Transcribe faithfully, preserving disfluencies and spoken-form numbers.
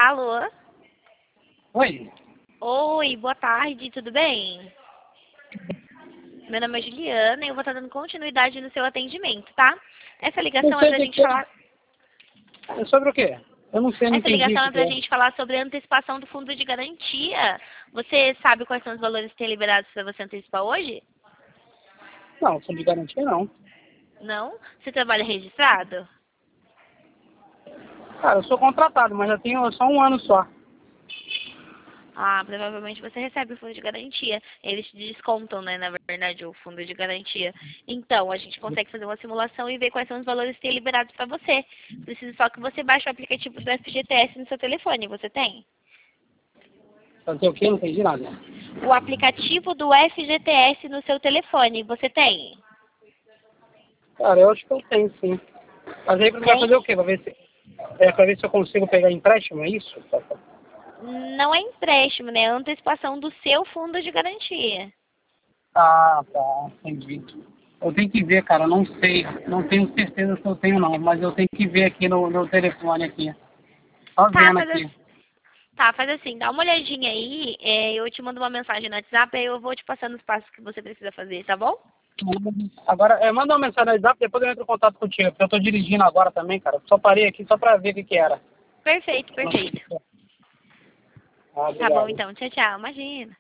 Alô? Oi. Oi, boa tarde, tudo bem? Meu nome é Juliana e eu vou estar dando continuidade no seu atendimento, tá? Essa ligação Não é sei pra de gente que... falar... É sobre o quê? Eu não sei, não Essa entendi ligação isso é que pra é. gente falar sobre a antecipação do fundo de garantia. Você sabe quais são os valores que têm liberados para você antecipar hoje? Não, fundo de garantia não. Não? Você trabalha registrado? Cara, eu sou contratado, mas já tenho só um ano só. Ah, provavelmente você recebe o fundo de garantia. Eles te descontam, né, na verdade, o fundo de garantia. Então, a gente consegue fazer uma simulação e ver quais são os valores que têm liberados para você. Preciso só que você baixe o aplicativo do F G T S no seu telefone. Você tem? Fazer o quê? Não entendi nada. O aplicativo do F G T S no seu telefone. Você tem? Cara, eu acho que eu tenho, sim. Mas aí vai Tem? fazer o quê? Pra ver se, é, pra ver se eu consigo pegar empréstimo, é isso? Não é empréstimo, né? É antecipação do seu fundo de garantia. Ah, tá. Entendi. Eu tenho que ver, cara. Não sei. Não tenho certeza se eu tenho, não. Mas eu tenho que ver aqui no, no telefone aqui. Só Tá, vendo faz aqui. assim. Tá, faz assim, dá uma olhadinha aí, é, eu te mando uma mensagem no WhatsApp, aí eu vou te passando os passos que você precisa fazer, tá bom? Agora, é, manda uma mensagem no WhatsApp, depois eu entro em contato contigo, porque eu tô dirigindo agora também, cara. Só parei aqui só pra ver o que que era. Perfeito, perfeito. Ah, Tá bom obrigado. então, tchau, tchau, imagina.